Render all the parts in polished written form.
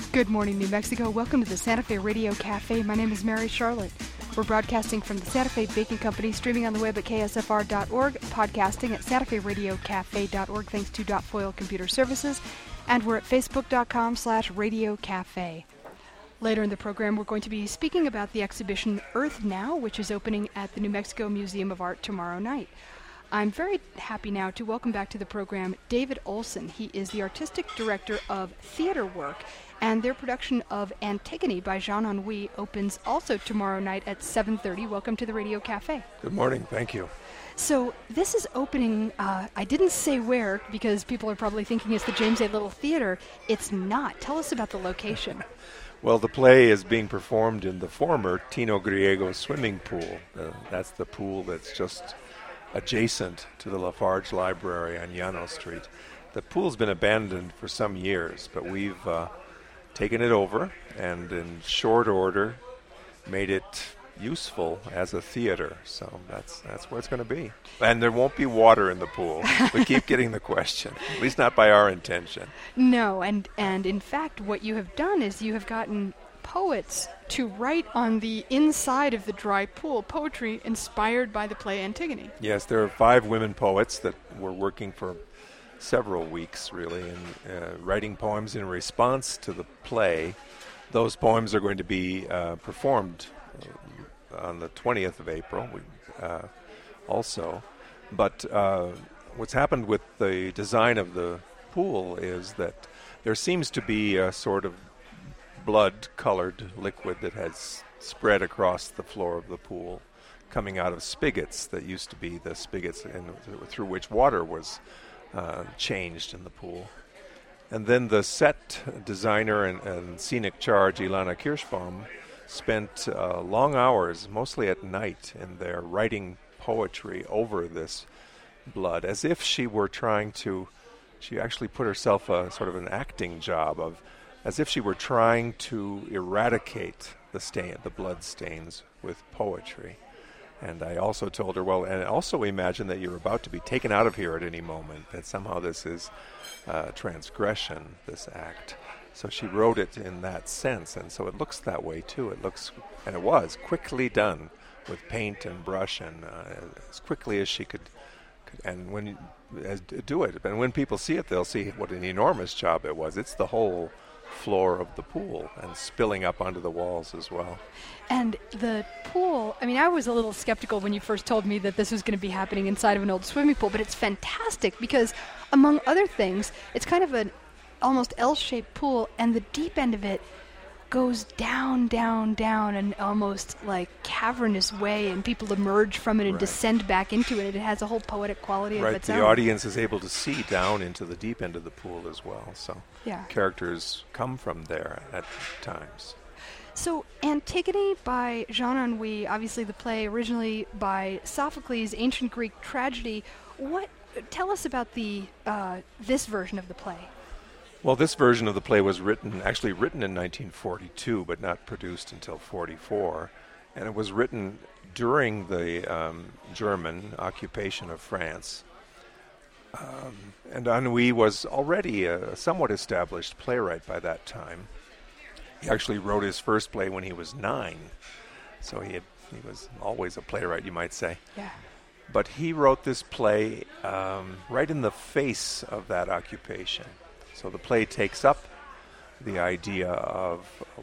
Good morning, New Mexico. Welcome to the Santa Fe Radio Cafe. My name is Mary Charlotte. We're broadcasting from the Santa Fe Baking Company, streaming on the web at ksfr.org, podcasting at santaferadiocafe.org, thanks to Foil Computer Services, and we're at facebook.com/Radio Cafe. Later in the program, we're going to be speaking about the exhibition Earth Now, which is opening at the New Mexico Museum of Art tomorrow night. I'm very happy now to welcome back to the program David Olson. He is the artistic director of Theater Work, and their production of Antigone by Jean Anouilh opens also tomorrow night at 7:30. Welcome to the Radio Cafe. Good morning. Thank you. So this is opening, I didn't say where because people are probably thinking it's the James A. Little Theater. It's not. Tell us about the location. Well, the play is being performed in the former Tino Griego swimming pool. That's the pool that's just adjacent to the Lafarge Library on Llano Street. The pool's been abandoned for some years, but we've taken it over and in short order made it useful as a theater. So that's where it's going to be. And there won't be water in the pool. We keep getting the question, at least not by our intention. No, and in fact what you have done is you have gotten poets to write on the inside of the dry pool poetry inspired by the play Antigone. Yes, there are 5 women poets that were working for several weeks, really, and writing poems in response to the play. Those poems are going to be performed on the 20th of April also. But what's happened with the design of the pool is that there seems to be a sort of blood-colored liquid that has spread across the floor of the pool, coming out of spigots that used to be the spigots through which water was changed in the pool. And then the set designer and scenic charge, Ilana Kirschbaum, spent long hours, mostly at night, in there writing poetry over this blood, as if she were trying to, she actually put herself a sort of an acting job of, as if she were trying to eradicate the blood stains with poetry. And I also told her, well, and also imagine that you're about to be taken out of here at any moment, that somehow this is transgression, this act. So she wrote it in that sense, and so it looks that way too. It looks, and it was, quickly done with paint and brush, and as quickly as she could and do it. And when people see it, they'll see what an enormous job it was. It's the whole floor of the pool and spilling up onto the walls as well. And the pool, I mean, I was a little skeptical when you first told me that this was going to be happening inside of an old swimming pool, but it's fantastic because, among other things, it's kind of an almost L-shaped pool, and the deep end of it goes down, down, down, an almost like cavernous way, and people emerge from it and descend back into it. It has a whole poetic quality of its own. The audience is able to see down into the deep end of the pool as well. So characters come from there at times. So Antigone by Jean Anouilh, obviously the play originally by Sophocles, ancient Greek tragedy. Tell us about this version of the play. Well, this version of the play was actually written in 1942, but not produced until 1944. And it was written during the German occupation of France. And Anouilh was already a somewhat established playwright by that time. He actually wrote his first play when he was 9. So he was always a playwright, you might say. Yeah. But he wrote this play right in the face of that occupation. So the play takes up the idea of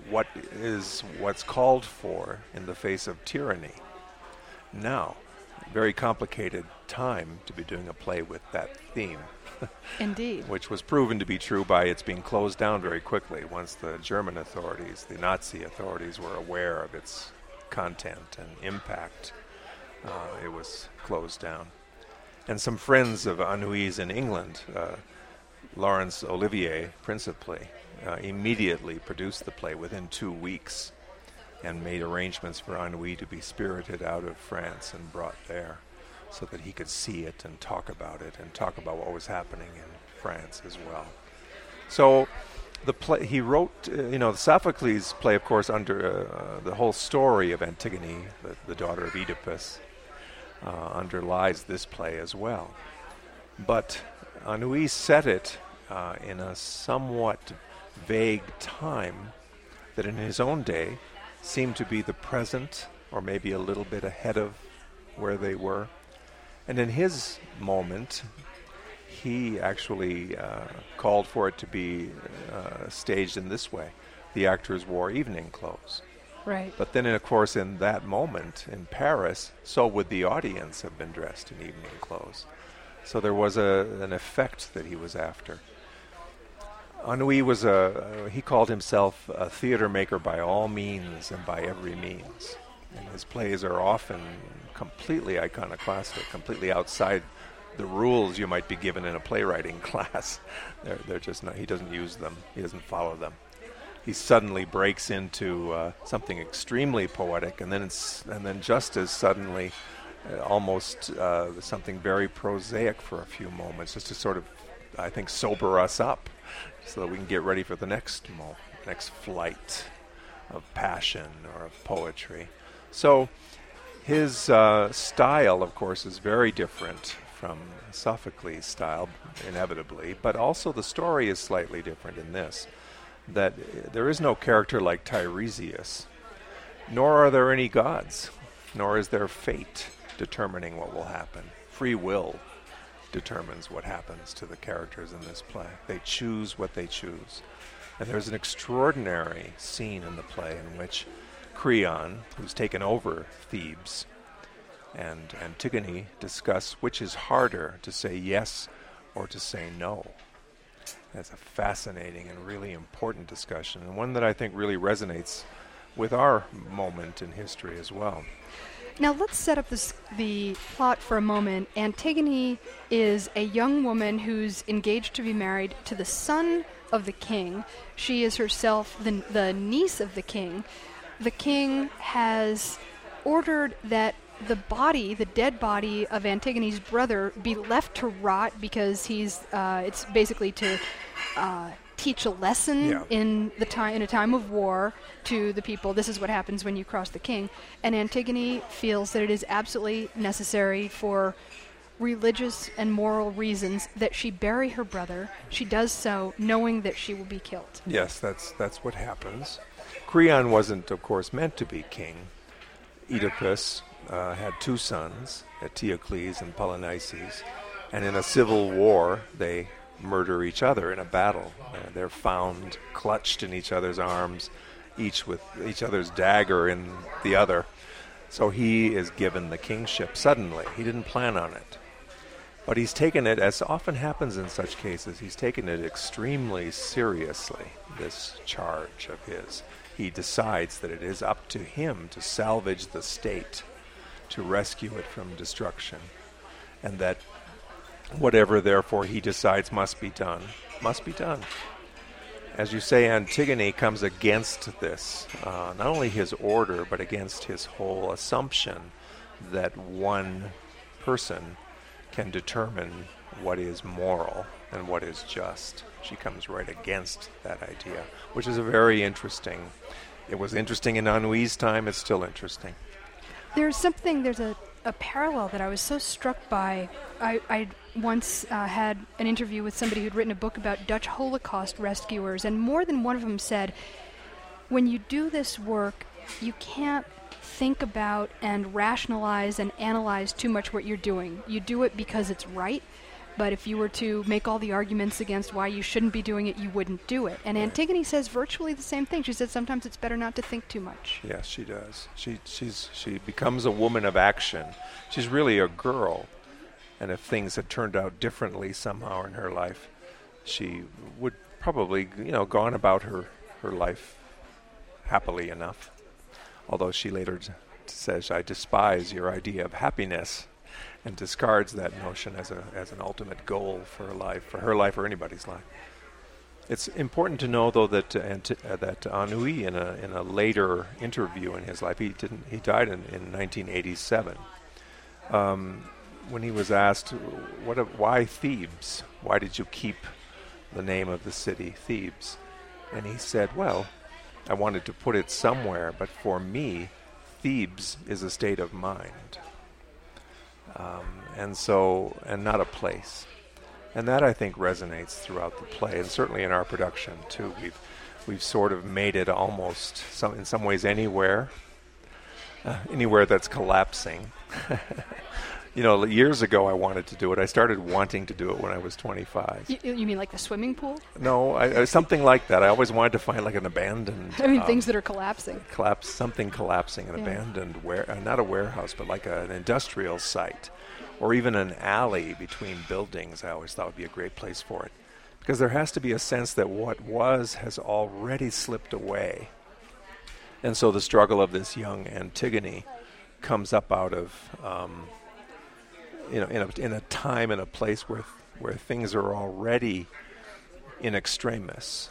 what's called for in the face of tyranny. Now, very complicated time to be doing a play with that theme. Indeed. Which was proven to be true by its being closed down very quickly once the German authorities, the Nazi authorities, were aware of its content and impact. It was closed down. And some friends of Anouilh's in England, Laurence Olivier, principally, immediately produced the play within 2 weeks and made arrangements for Anouilh to be spirited out of France and brought there so that he could see it and talk about what was happening in France as well. So the play, he wrote, the Sophocles play, of course, under the whole story of Antigone, the daughter of Oedipus, underlies this play as well. But Anouilh set it in a somewhat vague time that in his own day seemed to be the present, or maybe a little bit ahead of where they were. And in his moment, he actually called for it to be staged in this way. The actors wore evening clothes. Right. But then, of course, in that moment in Paris, so would the audience have been dressed in evening clothes. So there was an effect that he was after. Anouilh was he called himself a theater maker by all means and by every means. And his plays are often completely iconoclastic, completely outside the rules you might be given in a playwriting class. They're just not, he doesn't use them, he doesn't follow them. He suddenly breaks into something extremely poetic, and then just as suddenly, almost something very prosaic for a few moments, just to sort of, I think, sober us up, so that we can get ready for the next flight of passion or of poetry. So his style, of course, is very different from Sophocles' style, inevitably, but also the story is slightly different in this, that there is no character like Tiresias, nor are there any gods, nor is there fate determining what will happen. Free will determines what happens to the characters in this play. They choose what they choose. And there's an extraordinary scene in the play in which Creon, who's taken over Thebes, and Antigone discuss which is harder, to say yes or to say no. That's a fascinating and really important discussion, and one that I think really resonates with our moment in history as well. Now let's set up the plot for a moment. Antigone is a young woman who's engaged to be married to the son of the king. She is herself the niece of the king. The king has ordered that the dead body of Antigone's brother, be left to rot because it's basically to teach a lesson in a time of war to the people. This is what happens when you cross the king. And Antigone feels that it is absolutely necessary for religious and moral reasons that she bury her brother. She does so knowing that she will be killed. Yes, that's what happens. Creon wasn't, of course, meant to be king. Oedipus had two sons, Eteocles and Polynices, and in a civil war they murder each other in a battle. They're found clutched in each other's arms, each with each other's dagger in the other. So he is given the kingship suddenly. He didn't plan on it. But he's taken it, as often happens in such cases, he's taken it extremely seriously, this charge of his. He decides that it is up to him to salvage the state, to rescue it from destruction, and that whatever, therefore, he decides must be done, must be done. As you say, Antigone comes against this, not only his order, but against his whole assumption that one person can determine what is moral and what is just. She comes right against that idea, which is a very interesting. It was interesting in Anouilh's time. It's still interesting. There's a parallel that I was so struck by. I once had an interview with somebody who'd written a book about Dutch Holocaust rescuers, and more than one of them said, when you do this work, you can't think about and rationalize and analyze too much what you're doing. You do it because it's right, but if you were to make all the arguments against why you shouldn't be doing it, you wouldn't do it. And Antigone says virtually the same thing. She said sometimes it's better not to think too much. Yes, she does. She becomes a woman of action. She's really a girl, and if things had turned out differently somehow in her life, she would probably, gone about her life happily enough. Although she later says, "I despise your idea of happiness," and discards that notion as an ultimate goal for her life or anybody's life. It's important to know, though, that Anouilh, in a later interview in his life, he died in 1987. When he was asked, why Thebes? Why did you keep the name of the city Thebes? And he said, well, I wanted to put it somewhere, but for me, Thebes is a state of mind, and not a place. And that, I think, resonates throughout the play, and certainly in our production, too. We've sort of made it almost, in some ways, anywhere that's collapsing. Years ago I wanted to do it. I started wanting to do it when I was 25. You mean like the swimming pool? No, something like that. I always wanted to find like an abandoned... things that are collapsing. Something collapsing, an abandoned, not a warehouse, but like an industrial site. Or even an alley between buildings, I always thought would be a great place for it. Because there has to be a sense that what was has already slipped away. And so the struggle of this young Antigone comes up out of... in a time and a place where things are already in extremis.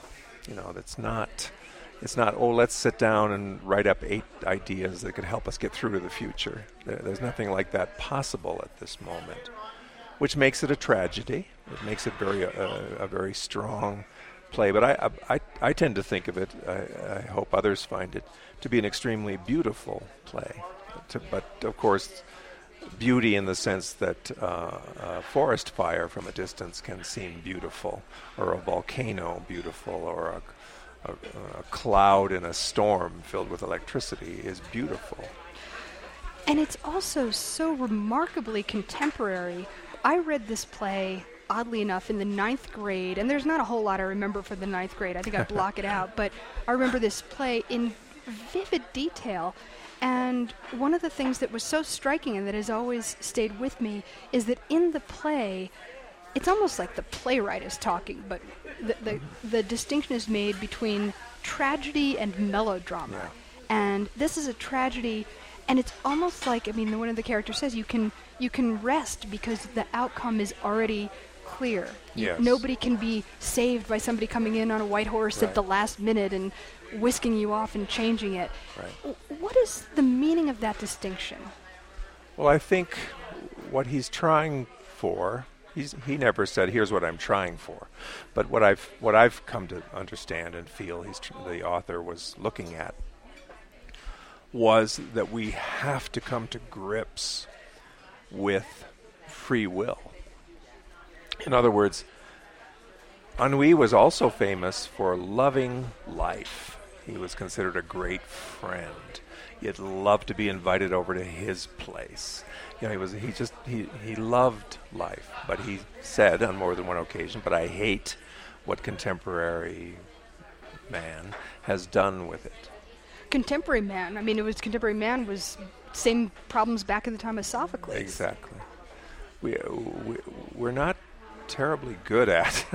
It's not, let's sit down and write up 8 ideas that could help us get through to the future. There's nothing like that possible at this moment, which makes it a tragedy. It makes it a very strong play. But I tend to think of it, I hope others find it, to be an extremely beautiful play. But of course, beauty in the sense that a forest fire from a distance can seem beautiful, or a volcano beautiful, or a cloud in a storm filled with electricity is beautiful. And it's also so remarkably contemporary. I read this play, oddly enough, in the 9th grade, and there's not a whole lot I remember for the 9th grade. I think I block it out, but I remember this play in vivid detail. And one of the things that was so striking and that has always stayed with me is that in the play, it's almost like the playwright is talking, but the distinction is made between tragedy and melodrama. Yeah. And this is a tragedy, and it's almost like, one of the characters says, you can rest because the outcome is already clear. Yes. Nobody can be saved by somebody coming in on a white horse at the last minute and whisking you off and changing it. Right. What is the meaning of that distinction? Well, I think what he's trying for, he never said, here's what I'm trying for. But what I've come to understand and feel the author was looking at was that we have to come to grips with free will. In other words, Ennui was also famous for loving life. He was considered a great friend. He'd love to be invited over to his place. He loved life. But he said on more than one occasion, but I hate what contemporary man has done with it. Contemporary man. Contemporary man was same problems back in the time of Sophocles. Exactly. We're not terribly good at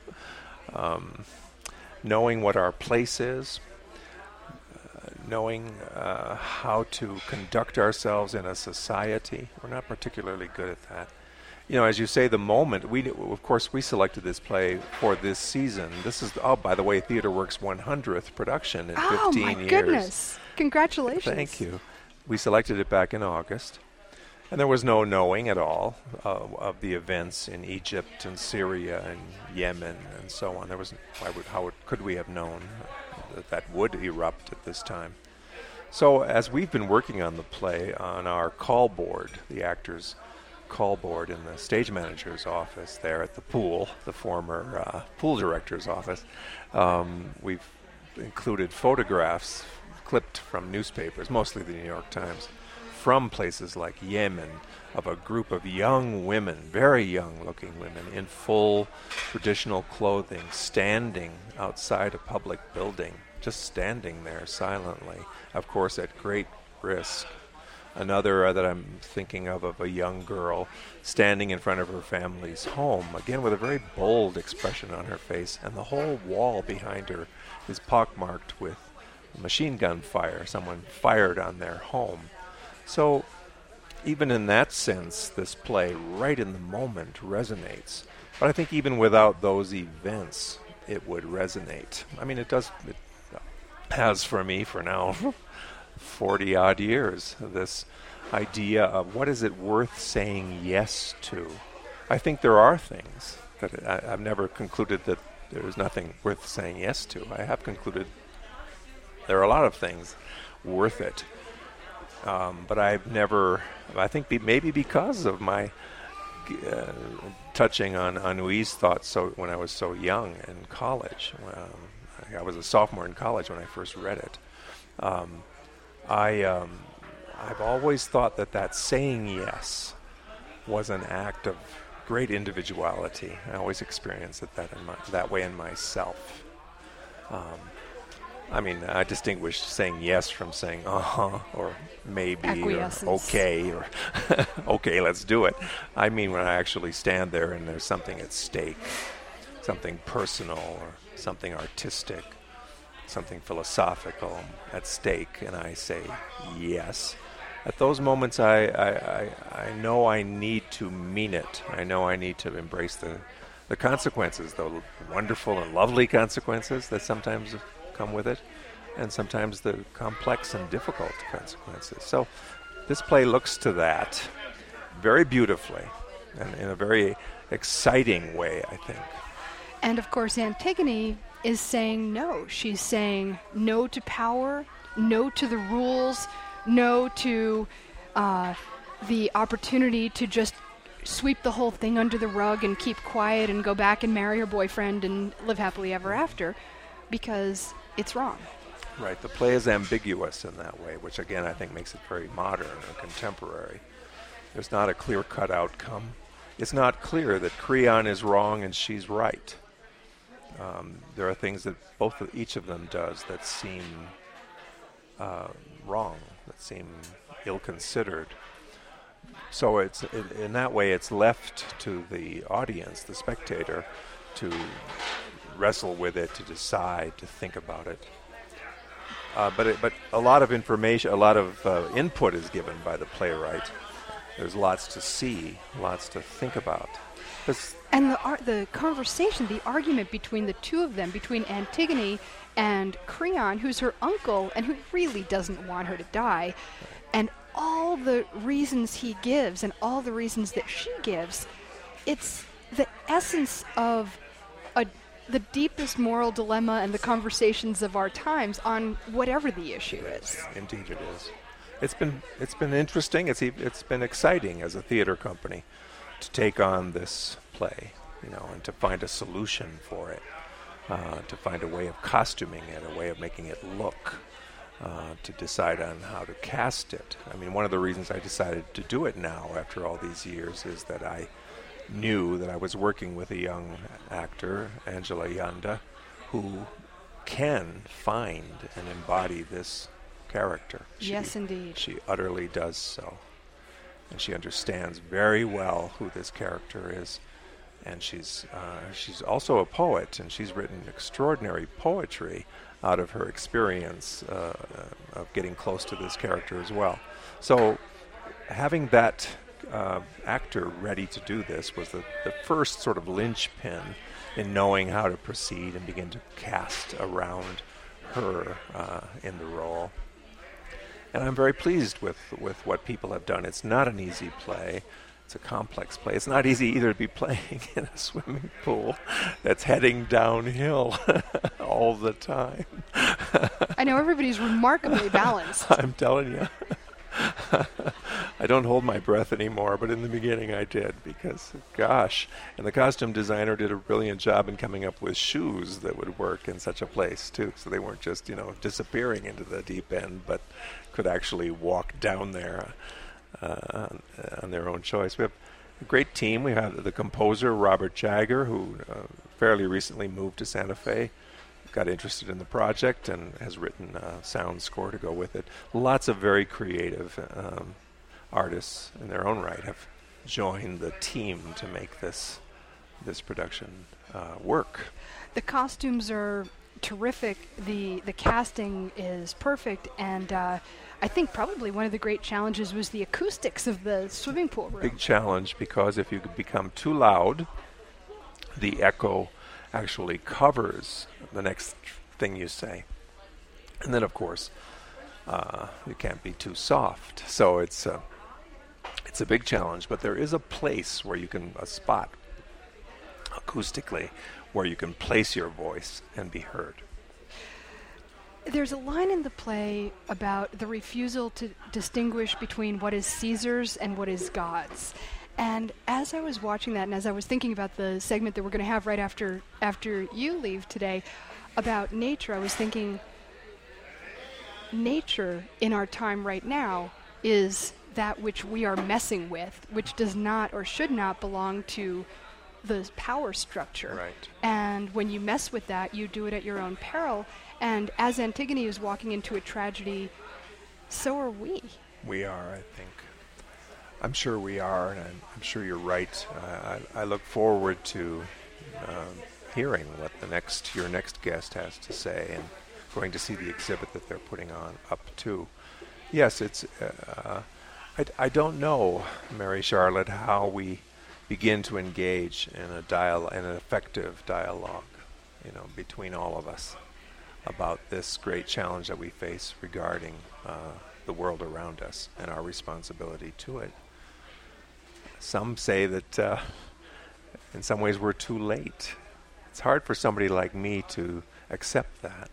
knowing what our place is, knowing how to conduct ourselves in a society. We're not particularly good at that. As you say, the moment, of course, we selected this play for this season. This is, by the way, TheatreWorks' 100th production in 15 years. Oh, my goodness. Congratulations. Thank you. We selected it back in August. And there was no knowing at all of the events in Egypt and Syria and Yemen and so on. There was could we have known that would erupt at this time? So as we've been working on the play on our call board, the actors' call board in the stage manager's office there at the pool, the former pool director's office, we've included photographs clipped from newspapers, mostly the New York Times, from places like Yemen, of a group of young women, very young-looking women, in full traditional clothing, standing outside a public building, just standing there silently, of course at great risk. Another that I'm thinking of a young girl standing in front of her family's home, again with a very bold expression on her face, and the whole wall behind her is pockmarked with machine gun fire. Someone fired on their home. So even in that sense, this play, right in the moment, resonates. But I think even without those events, it would resonate. It has for me for now 40-odd years, this idea of what is it worth saying yes to. I think there are things that I've never concluded that there's nothing worth saying yes to. I have concluded there are a lot of things worth it. But I've never, I think maybe because of my touching on Anui's thoughts when I was so young in college. I was a sophomore in college when I first read it. I've always thought that saying yes was an act of great individuality. I always experienced it that way in myself. I distinguish saying yes from saying uh-huh or maybe or okay or okay, let's do it. I mean when I actually stand there and there's something at stake, something personal or something artistic, something philosophical at stake, and I say yes. At those moments, I know I need to mean it. I know I need to embrace the consequences, the wonderful and lovely consequences that sometimes come with it, and sometimes the complex and difficult consequences. So this play looks to that very beautifully and in a very exciting way, I think. And of course, Antigone is saying no. She's saying no to power, no to the rules, no to the opportunity to just sweep the whole thing under the rug and keep quiet and go back and marry her boyfriend and live happily ever after, because it's wrong. Right. The play is ambiguous in that way, which again I think makes it very modern or contemporary. There's not a clear-cut outcome. It's not clear that Creon is wrong and she's right. There are things that each of them does that seem wrong, that seem ill-considered. So in that way, it's left to the audience, the spectator, to wrestle with it, to decide, to think about it. But a lot of information, a lot of input is given by the playwright. There's lots to see, lots to think about. And the conversation, the argument between the two of them, between Antigone and Creon, who's her uncle and who really doesn't want her to die, and all the reasons he gives and all the reasons that she gives, it's the essence of the deepest moral dilemma and the conversations of our times on whatever the issue is. Indeed it is. It's been interesting. It's been exciting as a theater company to take on this play, and to find a solution for it, to find a way of costuming it, a way of making it look, to decide on how to cast it. I mean, one of the reasons I decided to do it now after all these years is that I knew that I was working with a young actor, Angela Yanda, who can find and embody this character. Yes, indeed. She utterly does so. And she understands very well who this character is. And she's also a poet, and she's written extraordinary poetry out of her experience of getting close to this character as well. So having that actor ready to do this was the first sort of linchpin in knowing how to proceed and begin to cast around her in the role. And I'm very pleased with what people have done. It's not an easy play. It's a complex play. It's not easy either to be playing in a swimming pool that's heading downhill all the time. I know everybody's remarkably balanced. I'm telling you. I don't hold my breath anymore, but in the beginning I did because, gosh, and the costume designer did a brilliant job in coming up with shoes that would work in such a place, too. So they weren't just, disappearing into the deep end, but could actually walk down there on their own choice. We have a great team. We have the composer, Robert Jagger, who fairly recently moved to Santa Fe, got interested in the project and has written a sound score to go with it. Lots of very creative artists in their own right have joined the team to make this production work. The costumes are terrific. The casting is perfect, and I think probably one of the great challenges was the acoustics of the swimming pool room. Big challenge, because if you become too loud, the echo actually covers the next thing you say. And then, of course, you can't be too soft. So it's a big challenge, but there is a place where you can, a spot acoustically, where you can place your voice and be heard. There's a line in the play about the refusal to distinguish between what is Caesar's and what is God's. And as I was watching that, and as I was thinking about the segment that we're going to have right after you leave today about nature, I was thinking nature in our time right now is that which we are messing with, which does not or should not belong to the power structure. Right. And when you mess with that, you do it at your own peril. And as Antigone is walking into a tragedy, so are we. We are, I think. I'm sure we are, and I'm sure you're right. I look forward to hearing what your next guest has to say, and going to see the exhibit that they're putting on up too. Yes, it's. I don't know, Mary Charlotte, how we begin to engage in an effective dialogue, between all of us about this great challenge that we face regarding the world around us and our responsibility to it. Some say that in some ways we're too late. It's hard for somebody like me to accept that.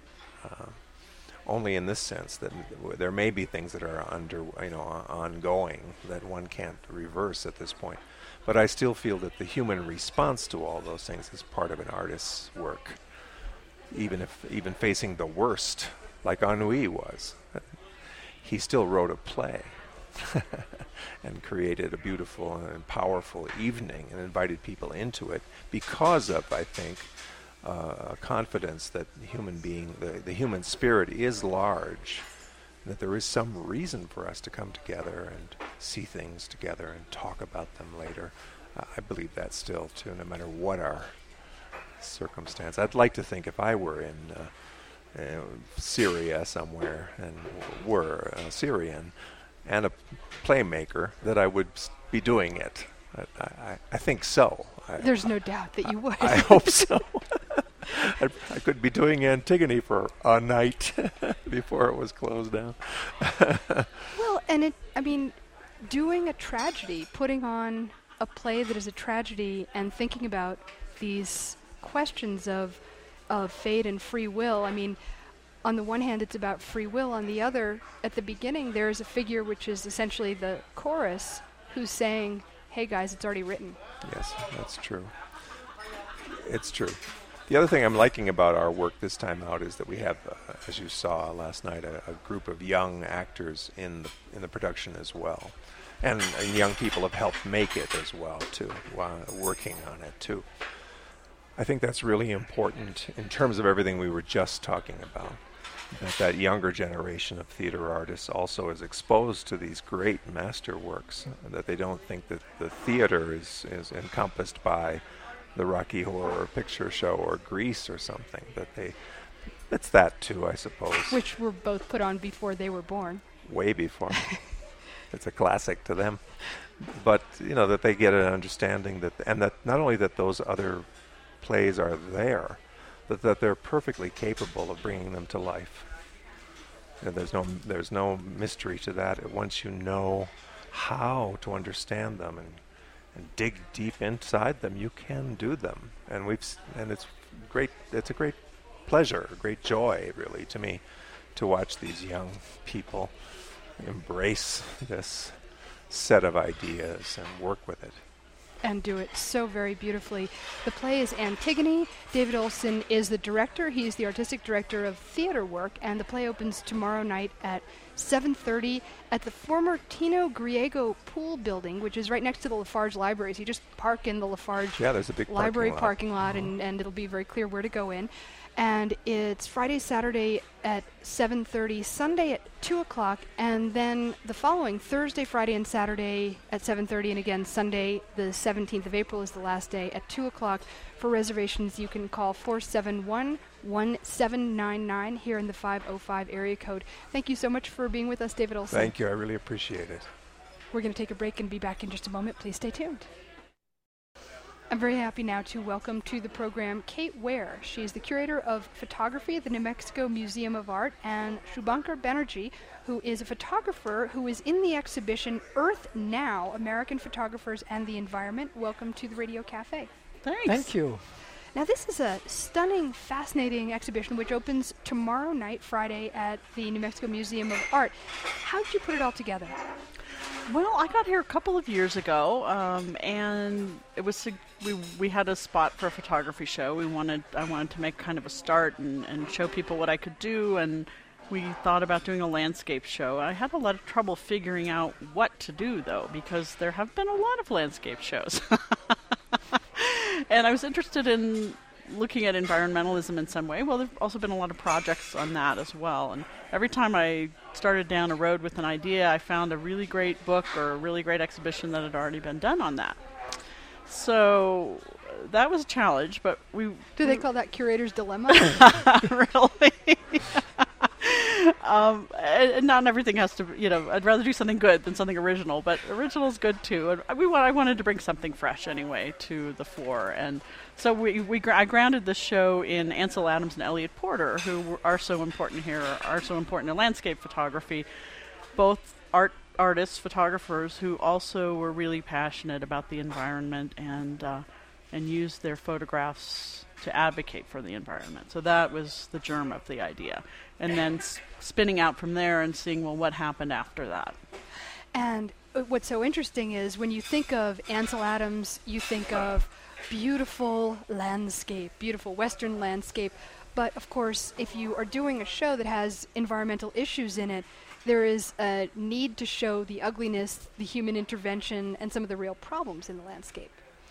Only in this sense that there may be things that are ongoing that one can't reverse at this point. But I still feel that the human response to all those things is part of an artist's work. Even facing the worst, like Ennui was, he still wrote a play and created a beautiful and powerful evening and invited people into it because of, I think, a confidence that the human spirit is large, that there is some reason for us to come together and see things together and talk about them later. I believe that still, too, no matter what our circumstance. I'd like to think if I were in Syria somewhere and were a Syrian and a playmaker, that I would be doing it. I think so. There's no doubt that you would. I hope so. I could be doing Antigone for a night before it was closed down. Well, and doing a tragedy, putting on a play that is a tragedy and thinking about these questions of fate and free will. On the one hand, it's about free will. On the other, at the beginning, there is a figure which is essentially the chorus who's saying, hey guys, it's already written. Yes, that's true. It's true. The other thing I'm liking about our work this time out is that we have, as you saw last night, a group of young actors in the production as well. And young people have helped make it as well, too, working on it, too. I think that's really important in terms of everything we were just talking about, that younger generation of theater artists also is exposed to these great masterworks, that they don't think that the theater is encompassed by the Rocky Horror Picture Show or Grease or something, it's that too, I suppose. Which were both put on before they were born. Way before. It's a classic to them. But, that they get an understanding that not only that those other plays are there, that they're perfectly capable of bringing them to life. There's no mystery to that. Once you know how to understand them and dig deep inside them, you can do them. And it's great. It's a great pleasure, a great joy, really, to me, to watch these young people embrace this set of ideas and work with it. And do it so very beautifully. The play is Antigone. David Olson is the director. He's the artistic director of theater work, and the play opens tomorrow night at 7:30 at the former Tino Griego Pool Building, which is right next to the Lafarge Library. So you just park in the Lafarge there's a big Library parking lot, and it'll be very clear where to go in. And it's Friday, Saturday at 7:30, Sunday at 2 o'clock, and then the following Thursday, Friday, and Saturday at 7:30, and again Sunday, the 17th of April is the last day at 2 o'clock. For reservations, you can call 471-1799 here in the 505 area code. Thank you so much for being with us, David Olson. Thank you. I really appreciate it. We're going to take a break and be back in just a moment. Please stay tuned. I'm very happy now to welcome to the program Kate Ware. She's the curator of photography at the New Mexico Museum of Art, and Shubhankar Banerjee, who is a photographer who is in the exhibition Earth Now, American Photographers and the Environment. Welcome to the Radio Cafe. Thanks. Thank you. Now, this is a stunning, fascinating exhibition which opens tomorrow night, Friday, at the New Mexico Museum of Art. How did you put it all together? Well, I got here a couple of years ago, and it was we had a spot for a photography show. I wanted to make kind of a start and show people what I could do, and we thought about doing a landscape show. I had a lot of trouble figuring out what to do, though, because there have been a lot of landscape shows. And I was interested in looking at environmentalism in some way. Well, there have also been a lot of projects on that as well. And every time I started down a road with an idea, I found a really great book or a really great exhibition that had already been done on that. So that was a challenge, but Do they call that curator's dilemma? Really? And not everything has to, I'd rather do something good than something original, but original is good too. And I wanted to bring something fresh anyway to the fore. And so I grounded the show in Ansel Adams and Elliot Porter, who are so important here, are so important in landscape photography, both artists, photographers who also were really passionate about the environment and used their photographs to advocate for the environment. So that was the germ of the idea. And then spinning out from there and seeing, well, what happened after that. And what's so interesting is when you think of Ansel Adams, you think of beautiful landscape, beautiful Western landscape. But, of course, if you are doing a show that has environmental issues in it, there is a need to show the ugliness, the human intervention, and some of the real problems in the landscape.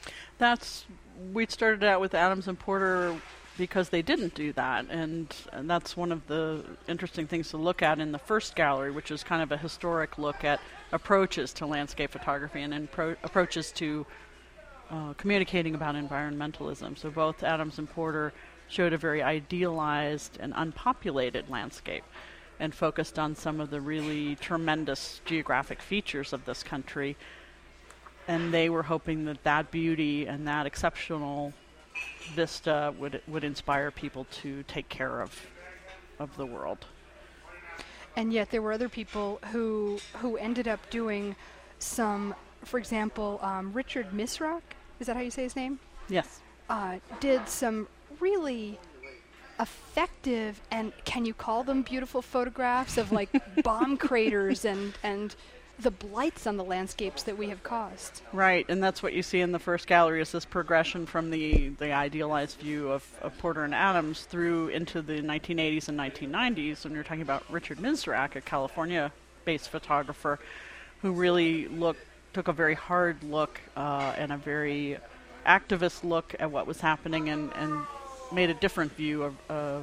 We started out with Adams and Porter because they didn't do that, and that's one of the interesting things to look at in the first gallery, which is kind of a historic look at approaches to landscape photography and approaches to communicating about environmentalism. So both Adams and Porter showed a very idealized and unpopulated landscape and focused on some of the really tremendous geographic features of this country. And they were hoping that beauty and that exceptional vista would inspire people to take care of the world. And yet there were other people who ended up doing some, for example, Richard Misrach, is that how you say his name? Yes. Did some really effective, and can you call them beautiful, photographs of like bomb craters and the blights on the landscapes that we have caused. Right, and that's what you see in the first gallery is this progression from the idealized view of Porter and Adams through into the 1980s and 1990s when you're talking about Richard Misrach, a California-based photographer who really took a very hard look and a very activist look at what was happening and made a different view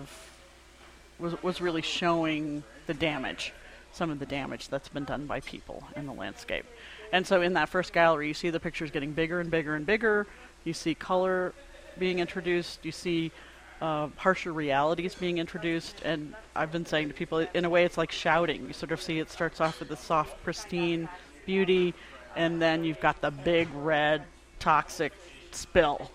was really showing the damage. Some of the damage that's been done by people in the landscape. And so in that first gallery, you see the pictures getting bigger and bigger and bigger. You see color being introduced. You see harsher realities being introduced. And I've been saying to people, in a way, it's like shouting. You sort of see it starts off with the soft, pristine beauty, and then you've got the big, red, toxic spill.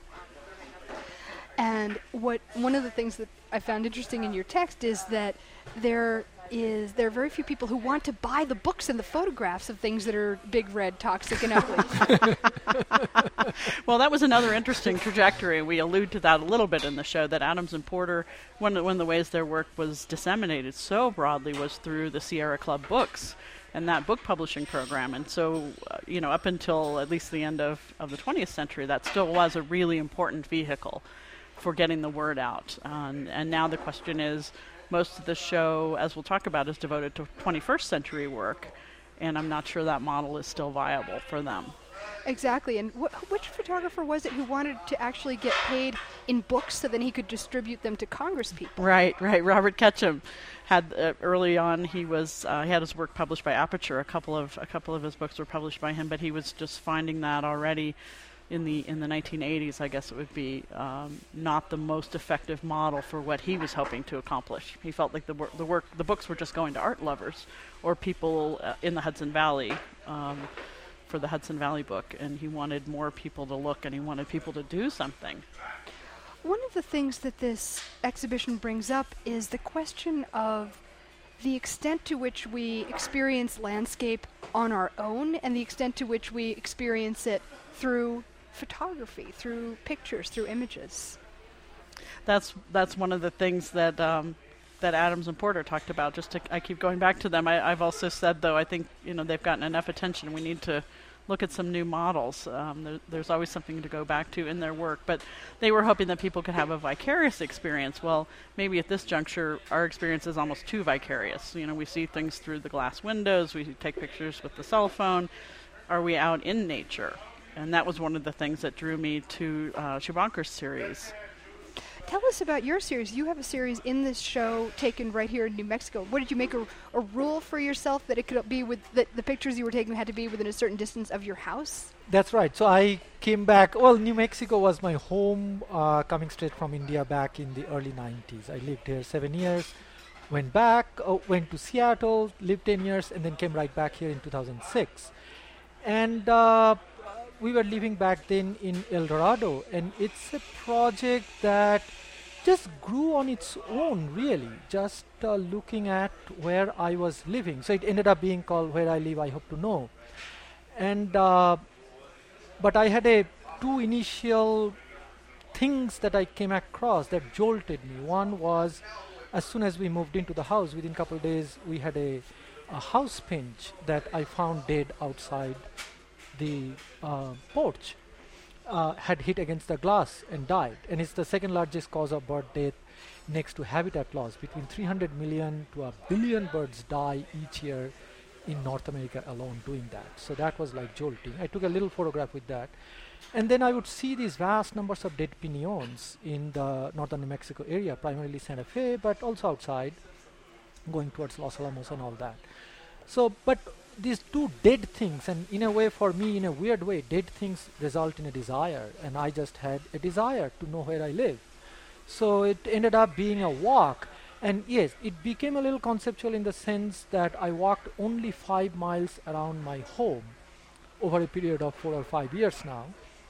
And one of the things that I found interesting in your text is that there are very few people who want to buy the books and the photographs of things that are big, red, toxic, and ugly. Well, that was another interesting trajectory. We allude to that a little bit in the show, that Adams and Porter, one of the ways their work was disseminated so broadly was through the Sierra Club books and that book publishing program. And so, up until at least the end of the 20th century, that still was a really important vehicle for getting the word out. And now the question is, most of the show, as we'll talk about, is devoted to 21st century work, and I'm not sure that model is still viable for them. Exactly. And which photographer was it who wanted to actually get paid in books so then he could distribute them to Congress people? Right. Robert Ketchum had early on. He had his work published by Aperture. A couple of his books were published by him, but he was just finding that already in the 1980s, I guess it would be not the most effective model for what he was hoping to accomplish. He felt like the books were just going to art lovers or people in the Hudson Valley for the Hudson Valley book, and he wanted more people to look, and he wanted people to do something. One of the things that this exhibition brings up is the question of the extent to which we experience landscape on our own and the extent to which we experience it through photography, through pictures, through images. That's one of the things that that Adams and Porter talked about. I keep going back to them. I've also said, though, I think they've gotten enough attention. We need to look at some new models. There's always something to go back to in their work, but they were hoping that people could have a vicarious experience. Well, maybe at this juncture, our experience is almost too vicarious. We see things through the glass windows. We take pictures with the cell phone. Are we out in nature? And that was one of the things that drew me to Shubhankar's series. Tell us about your series. You have a series in this show taken right here in New Mexico. What did you make a rule for yourself that it could be with the pictures you were taking had to be within a certain distance of your house? That's right. So I came back. Well, New Mexico was my home, coming straight from India back in the early 90s. I lived here 7 years, went back, went to Seattle, lived 10 years, and then came right back here in 2006. And we were living back then in El Dorado, and it's a project that just grew on its own, really, just looking at where I was living. So it ended up being called Where I Live, I Hope to Know. And but I had two initial things that I came across that jolted me. One was, as soon as we moved into the house, within a couple of days, we had a house finch that I found dead outside the porch, had hit against the glass and died. And it's the second largest cause of bird death next to habitat loss. Between 300 million to 1 billion birds die each year in North America alone doing that. So that was like jolting. I took a little photograph with that. And then I would see these vast numbers of dead pinons in the northern New Mexico area, primarily Santa Fe, but also outside, going towards Los Alamos and all that. So, but these two dead things, and in a way for me, in a weird way, dead things result in a desire, and I just had a desire to know where I live. So it ended up being a walk, and yes, it became a little conceptual in the sense that I walked only 5 miles around my home over a period of 4 or 5 years now.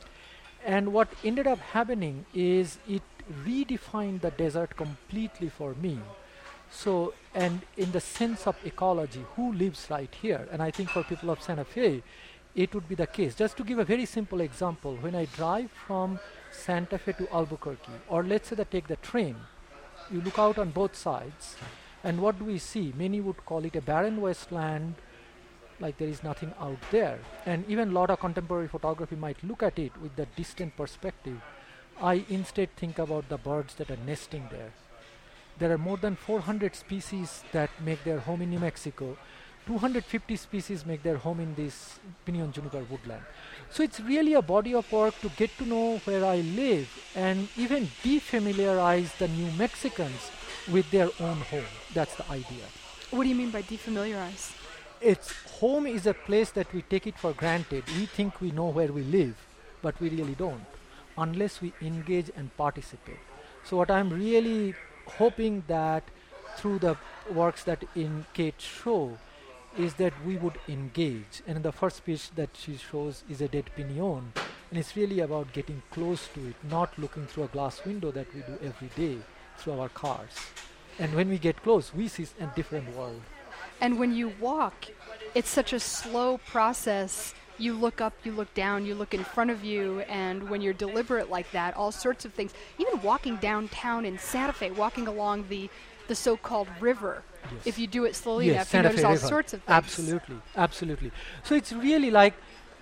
And what ended up happening is it redefined the desert completely for me. So, and in the sense of ecology, who lives right here? And I think for people of Santa Fe, it would be the case. Just to give a very simple example, when I drive from Santa Fe to Albuquerque, or let's say that take the train, you look out on both sides, and what do we see? Many would call it a barren wasteland, like there is nothing out there. And even a lot of contemporary photography might look at it with the distant perspective. I instead think about the birds that are nesting there. There are more than 400 species that make their home in New Mexico. 250 species make their home in this pinyon juniper woodland. So it's really a body of work to get to know where I live and even defamiliarize the New Mexicans with their own home. That's the idea. What do you mean by defamiliarize? It's home is a place that we take it for granted. We think we know where we live, but we really don't, unless we engage and participate. So what I'm really hoping that through the works that in Kate show is that we would engage. And in the first speech that she shows is a dead pinyon, and it's really about getting close to it, not looking through a glass window that we do every day through our cars. And when we get close, we see a different world. And when you walk, it's such a slow process. You look up, you look down, you look in front of you, and when you're deliberate like that, all sorts of things. Even walking downtown in Santa Fe, walking along the so-called river, yes. If you do it slowly enough, you notice all sorts of things. Absolutely, absolutely. So it's really like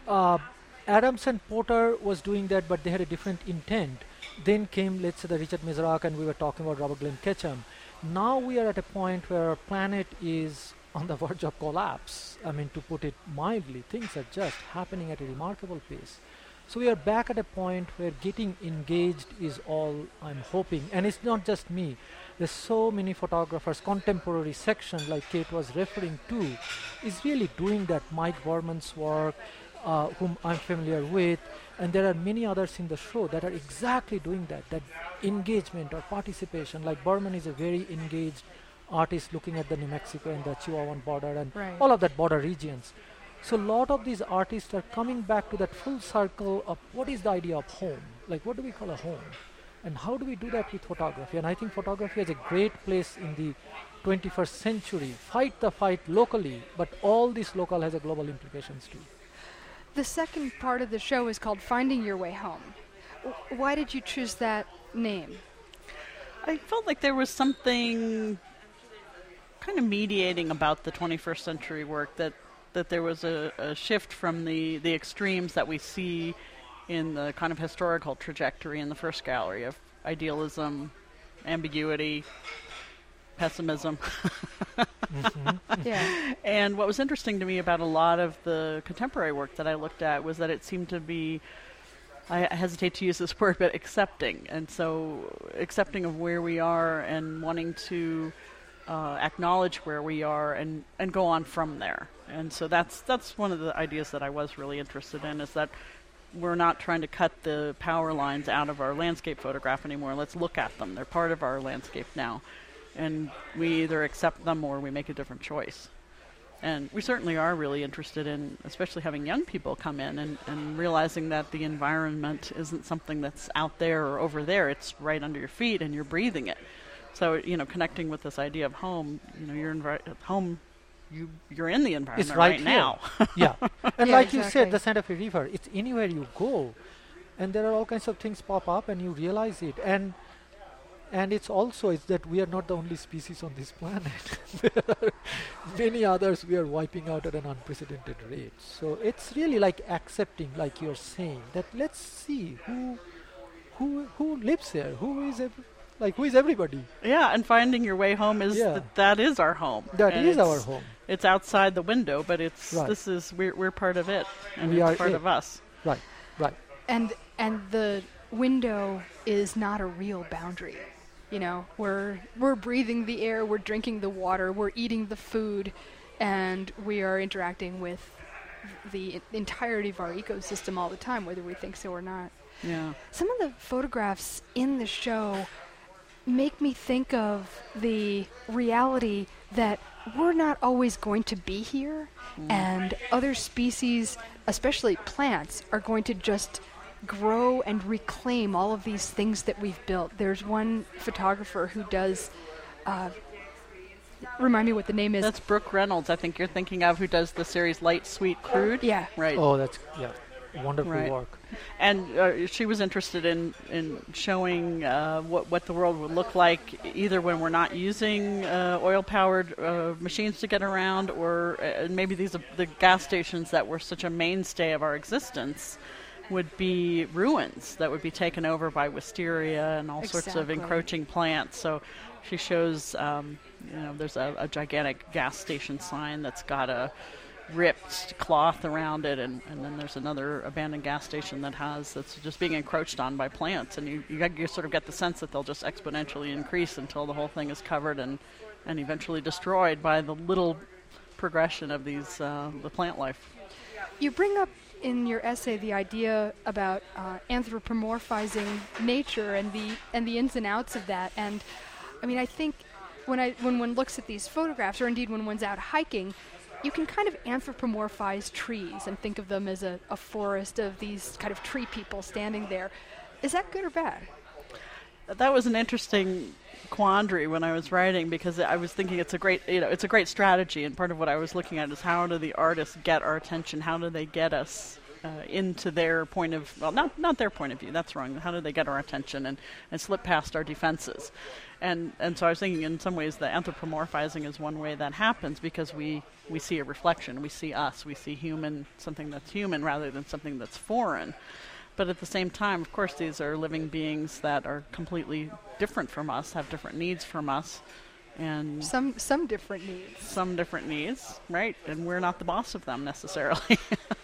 Adams and Porter was doing that, but they had a different intent. Then came, let's say, the Richard Meseroth, and we were talking about Robert Glenn Ketchum. Now we are at a point where our planet is on the verge of collapse. I mean, to put it mildly, things are just happening at a remarkable pace. So we are back at a point where getting engaged is all I'm hoping. And it's not just me. There's so many photographers, contemporary section like Kate was referring to, is really doing that. Mike Berman's work, whom I'm familiar with, and there are many others in the show that are exactly doing that engagement or participation. Like Berman is a very engaged artist looking at the New Mexico and the Chihuahuan border and all of that border regions. So a lot of these artists are coming back to that full circle of what is the idea of home? Like what do we call a home? And how do we do that with photography? And I think photography has a great place in the 21st century. Fight the fight locally, but all this local has a global implications too. The second part of the show is called Finding Your Way Home. Why did you choose that name? I felt like there was something kind of mediating about the 21st century work, that there was a shift from the extremes that we see in the kind of historical trajectory in the first gallery of idealism, ambiguity, pessimism. Yeah. And what was interesting to me about a lot of the contemporary work that I looked at was that it seemed to be, I hesitate to use this word, but accepting. And so accepting of where we are and wanting to acknowledge where we are and go on from there. And so that's one of the ideas that I was really interested in, is that we're not trying to cut the power lines out of our landscape photograph anymore. Let's look at them. They're part of our landscape now. And we either accept them or we make a different choice. And we certainly are really interested in, especially having young people come in and realizing that the environment isn't something that's out there or over there. It's right under your feet and you're breathing it. So, connecting with this idea of home, you're home, you're in the environment it's right now. Yeah. And Yeah, like you exactly. said, the Santa Fe River, it's anywhere you go. And there are all kinds of things pop up and you realize it. And it's that we are not the only species on this planet. There are many others we are wiping out at an unprecedented rate. So it's really like accepting, like you're saying, that let's see who lives here, who is everybody. Yeah, and finding your way home is that is our home. That And is our it's- home. It's outside the window, but it's Right. we're part of it, and We it's are part it. of us. Right. And the window is not a real boundary. We're breathing the air, we're drinking the water, we're eating the food, and we are interacting with the entirety of our ecosystem all the time, whether we think so or not. Yeah. Some of the photographs in the show make me think of the reality that we're not always going to be here, and other species, especially plants, are going to just grow and reclaim all of these things that we've built. There's one photographer who does, remind me what the name is. That's Brooke Reynolds, I think you're thinking of, who does the series Light, Sweet, Crude. Yeah. Right. Oh, that's wonderful Right. work. And she was interested in showing what the world would look like, either when we're not using oil-powered machines to get around, or maybe the gas stations that were such a mainstay of our existence would be ruins that would be taken over by wisteria and all sorts of Exactly. encroaching plants. So she shows, there's a gigantic gas station sign that's got a ripped cloth around it, and then there's another abandoned gas station that's just being encroached on by plants, and you sort of get the sense that they'll just exponentially increase until the whole thing is covered and eventually destroyed by the little progression of these the plant life. You bring up in your essay the idea about anthropomorphizing nature and the ins and outs of that. And I mean, I think when one looks at these photographs, or indeed when one's out hiking, you can kind of anthropomorphize trees and think of them as a forest of these kind of tree people standing there. Is that good or bad? That was an interesting quandary when I was writing, because I was thinking it's a great strategy, and part of what I was looking at is how do the artists get our attention? How do they get us into their point of, well, not their point of view, that's wrong. How do they get our attention and slip past our defenses? And so I was thinking in some ways that anthropomorphizing is one way that happens, because we see a reflection, we see us, we see something that's human rather than something that's foreign. But at the same time, of course, these are living beings that are completely different from us, have different needs from us, and Some different needs. some different needs, right? And we're not the boss of them necessarily.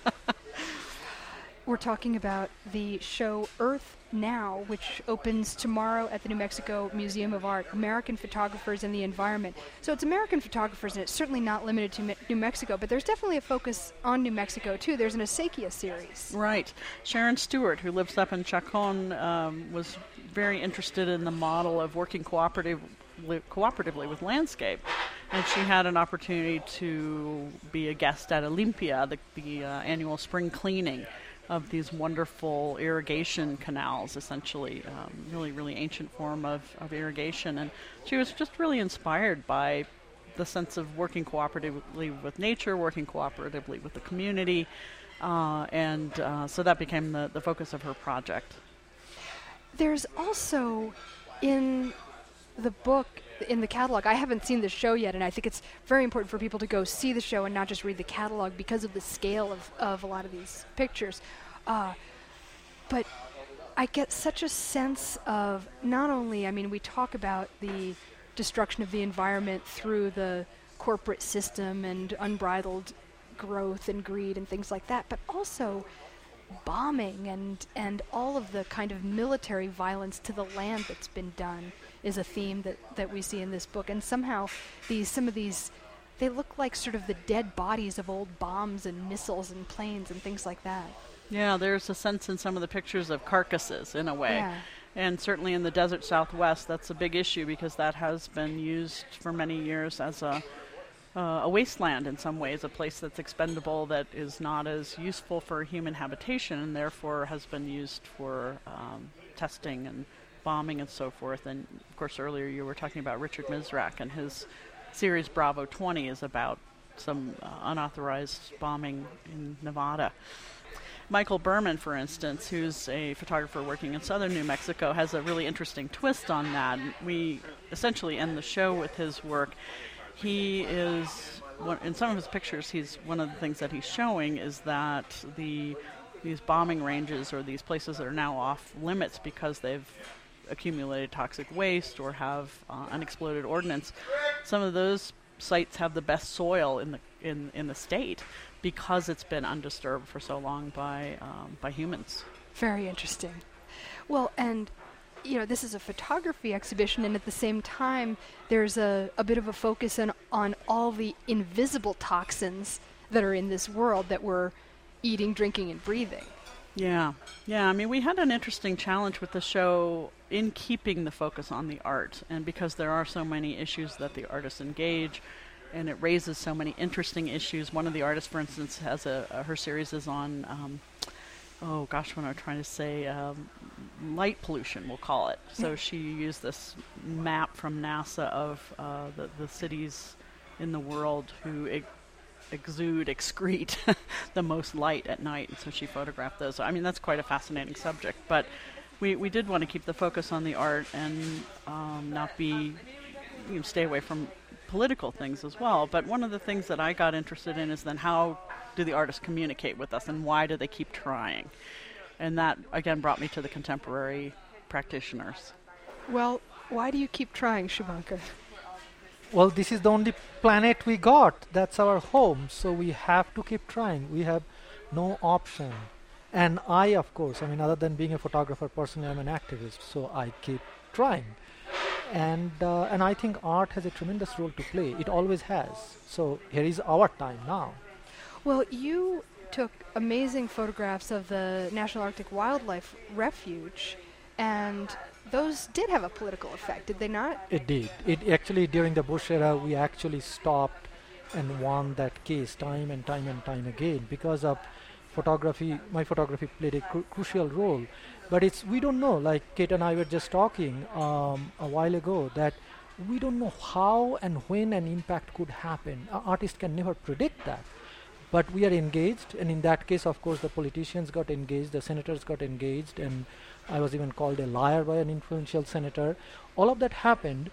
We're talking about the show Earth Now, which opens tomorrow at the New Mexico Museum of Art, American Photographers and the Environment. So it's American photographers, and it's certainly not limited to New Mexico, but there's definitely a focus on New Mexico, too. There's an Acequia series. Right. Sharon Stewart, who lives up in Chacon, was very interested in the model of working cooperatively with landscape. And she had an opportunity to be a guest at Olympia, the annual spring cleaning of these wonderful irrigation canals, essentially, really, really ancient form of irrigation. And she was just really inspired by the sense of working cooperatively with nature, working cooperatively with the community, and so that became the focus of her project. There's also, in the book, in the catalog. I haven't seen the show yet, and I think it's very important for people to go see the show and not just read the catalog because of the scale of a lot of these pictures. But I get such a sense of not only, I mean, we talk about the destruction of the environment through the corporate system and unbridled growth and greed and things like that, but also bombing and all of the kind of military violence to the land that's been done is a theme that we see in this book. And somehow some of these, they look like sort of the dead bodies of old bombs and missiles and planes and things like that. Yeah, there's a sense in some of the pictures of carcasses in a way. Yeah. And certainly in the desert Southwest, that's a big issue because that has been used for many years as a wasteland in some ways, a place that's expendable, that is not as useful for human habitation, and therefore has been used for testing and bombing and so forth. And of course earlier you were talking about Richard Misrak, and his series Bravo 20 is about some unauthorized bombing in Nevada. Michael Berman, for instance, who's a photographer working in southern New Mexico, has a really interesting twist on that. We essentially end the show with his work. He is, in some of his pictures, one of the things that he's showing is that these bombing ranges, or these places that are now off limits because they've accumulated toxic waste or have unexploded ordnance, some of those sites have the best soil in the state because it's been undisturbed for so long by humans. Very interesting. Well, and this is a photography exhibition, and at the same time, there's a bit of a focus on all the invisible toxins that are in this world that we're eating, drinking, and breathing. Yeah. I mean, we had an interesting challenge with the show in keeping the focus on the art, and because there are so many issues that the artists engage, and it raises so many interesting issues. One of the artists, for instance, has her series is on, what am I trying to say? Light pollution, we'll call it. So she used this map from NASA of the cities in the world who excrete the most light at night, and so she photographed those. I mean, that's quite a fascinating subject, but we did want to keep the focus on the art and not stay away from political things as well. But one of the things that I got interested in is then how do the artists communicate with us, and why do they keep trying? And that, again, brought me to the contemporary practitioners. Well, why do you keep trying, Shubhankar? Well, this is the only planet we got. That's our home. So we have to keep trying. We have no option. And I, of course, other than being a photographer, personally, I'm an activist. So I keep trying. And I think art has a tremendous role to play. It always has. So here is our time now. Well, you took amazing photographs of the National Arctic Wildlife Refuge, and those did have a political effect, did they not? It did. It actually, during the Bush era, we actually stopped and won that case time and time again because of photography. My photography played a crucial role. But we don't know, like Kate and I were just talking a while ago, that we don't know how and when an impact could happen. An artist can never predict that. But we are engaged, and in that case, of course, the politicians got engaged, the senators got engaged, and I was even called a liar by an influential senator. All of that happened,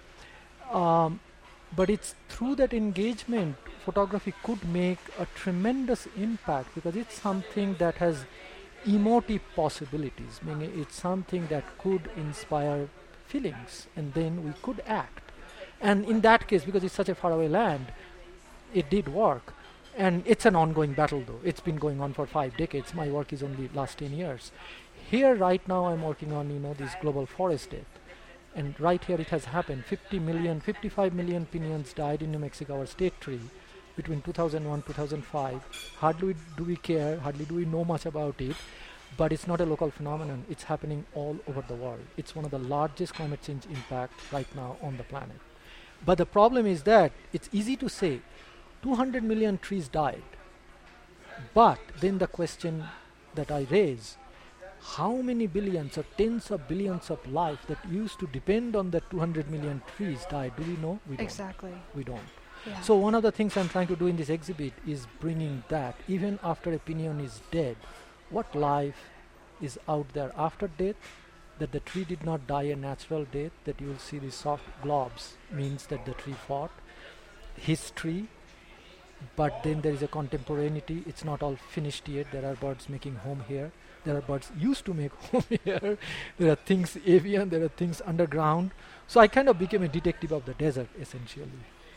but it's through that engagement, photography could make a tremendous impact because it's something that has emotive possibilities, meaning it's something that could inspire feelings, and then we could act. And in that case, because it's such a faraway land, it did work. And it's an ongoing battle, though. It's been going on for 5 decades. My work is only last 10 years. Here, right now, I'm working on, this global forest death. And right here, it has happened. 55 million piñons died in New Mexico, our state tree, between 2001 2005. Hardly do we care, hardly do we know much about it, but it's not a local phenomenon. It's happening all over the world. It's one of the largest climate change impact right now on the planet. But the problem is that it's easy to say 200 million trees died. But then the question that I raise, how many billions or tens of billions of life that used to depend on the 200 million trees died? Do we know? We don't. Exactly. We don't. Yeah. So one of the things I'm trying to do in this exhibit is bringing that, even after a piñon is dead, what life is out there after death, that the tree did not die a natural death, that you will see these soft globs, means that the tree fought. History, but then there is a contemporaneity. It's not all finished yet. There are birds making home here. There are birds used to make home here. There are things avian, there are things underground. So I kind of became a detective of the desert, essentially.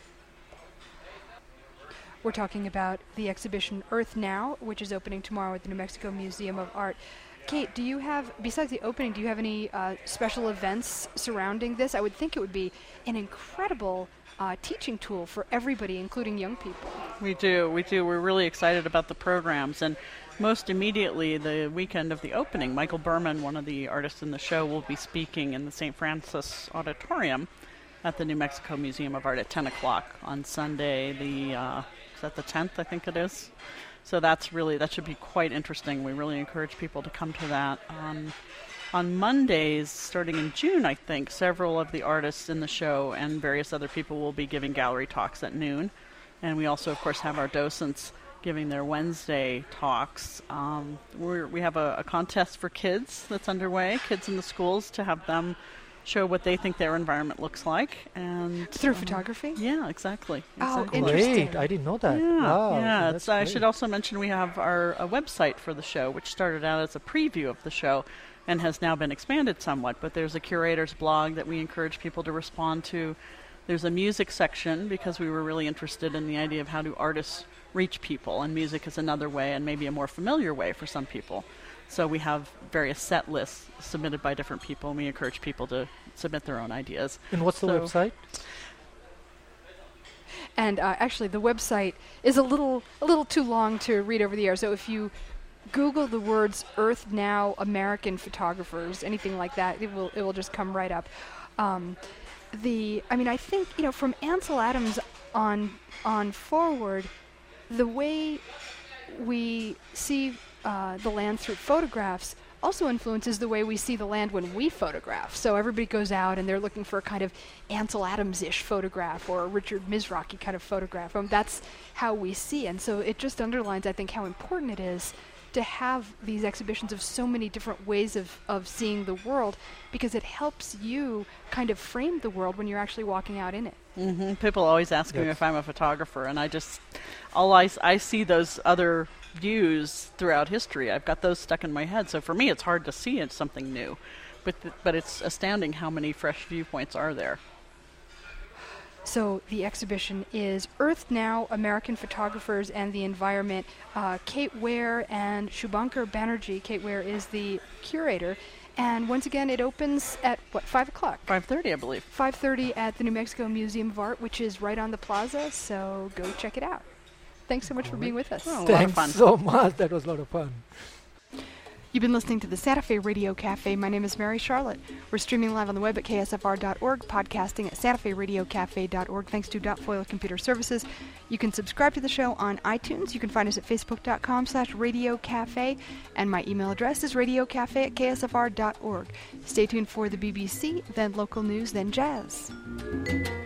We're talking about the exhibition Earth Now, which is opening tomorrow at the New Mexico Museum of Art. Kate, do you have, besides the opening, do you have any special events surrounding this? I would think it would be an incredible teaching tool for everybody, including young people. We do. We're really excited about the programs. And most immediately, the weekend of the opening, Michael Berman, one of the artists in the show, will be speaking in the St. Francis Auditorium at the New Mexico Museum of Art at 10 o'clock on Sunday, is that the 10th, I think it is? So that should be quite interesting. We really encourage people to come to that. On Mondays, starting in June, I think, several of the artists in the show and various other people will be giving gallery talks at noon. And we also, of course, have our docents giving their Wednesday talks. We have a contest for kids that's underway, kids in the schools, to have them show what they think their environment looks like. And through photography? Yeah, exactly. Oh, exactly. interesting. Great, I didn't know that. Yeah, Wow, yeah. that's I great. should also mention we have a website for the show, which started out as a preview of the show and has now been expanded somewhat. But there's a curator's blog that we encourage people to respond to. There's a music section because we were really interested in the idea of how do artists reach people, and music is another way and maybe a more familiar way for some people. So we have various set lists submitted by different people, and we encourage people to submit their own ideas. And what's the website? And actually, the website is a little too long to read over the air. So if you Google the words "Earth Now American Photographers," anything like that, it will just come right up. I think from Ansel Adams on forward, the way we see the land through photographs also influences the way we see the land when we photograph. So everybody goes out and they're looking for a kind of Ansel Adams-ish photograph or a Richard Mizrachi kind of photograph. That's how we see. And so it just underlines, I think, how important it is to have these exhibitions of so many different ways of seeing the world, because it helps you kind of frame the world when you're actually walking out in it. Mm-hmm. People always ask me if I'm a photographer, and I see those other views throughout history. I've got those stuck in my head. So for me, it's hard to see it's something new, but it's astounding how many fresh viewpoints are there. So the exhibition is Earth Now, American Photographers and the Environment. Kate Ware and Shubhankar Banerjee. Kate Ware is the curator. And once again, it opens at, 5 o'clock? 5:30, I believe. 5:30 at the New Mexico Museum of Art, which is right on the plaza. So go check it out. Thanks so much for being with us. Oh, Thanks so much. That was a lot of fun. You've been listening to the Santa Fe Radio Cafe. My name is Mary Charlotte. We're streaming live on the web at ksfr.org, podcasting at santaferadiocafe.org. Thanks to Dotfoil Computer Services. You can subscribe to the show on iTunes. You can find us at facebook.com/radiocafe. And my email address is radiocafe@ksfr.org. Stay tuned for the BBC, then local news, then jazz.